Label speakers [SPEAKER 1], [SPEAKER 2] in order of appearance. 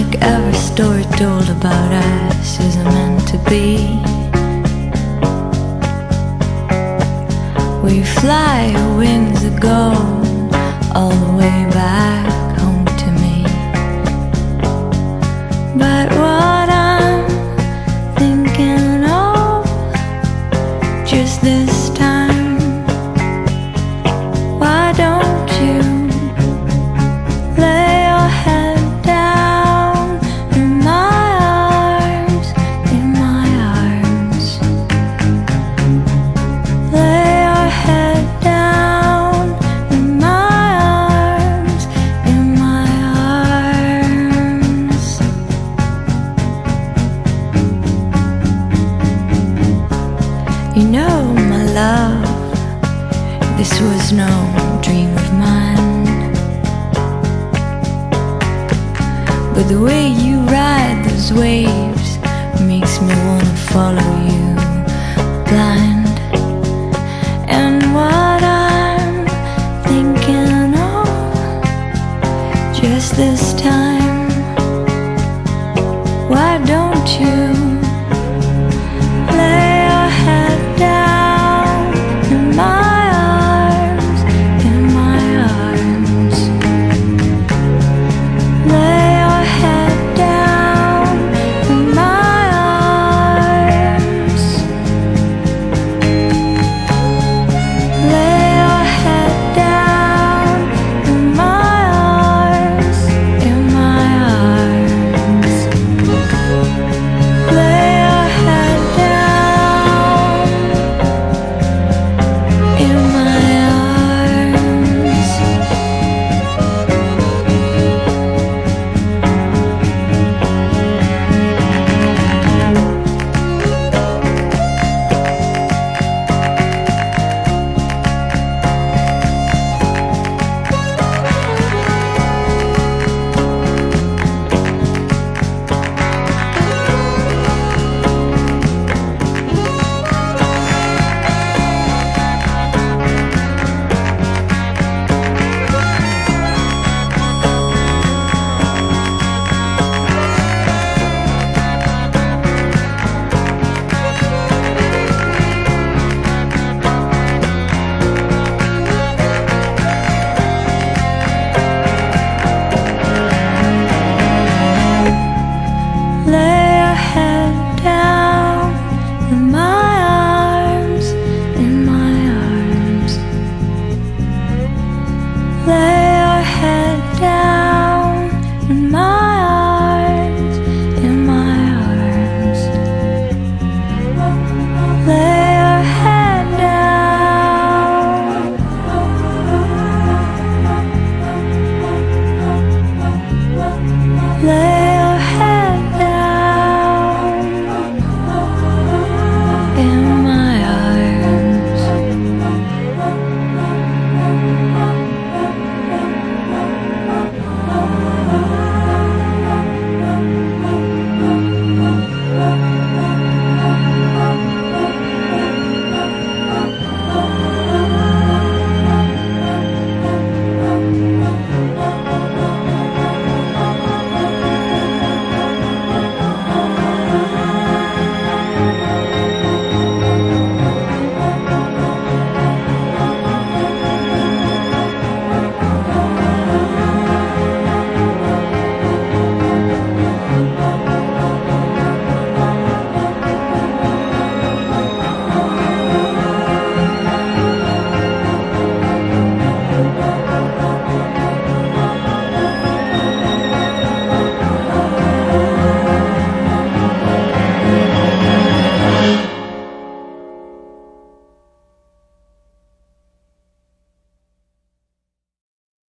[SPEAKER 1] like every story told about us isn't meant to be. We fly winds that go all the way back home to me. But what I'm thinking of just this time, why don't you lay your head down in my arms, in my arms? Lay your head down in my arms, in my arms. You know, my love, this was no dream of mine, but the way you ride those waves makes me wanna follow you blind.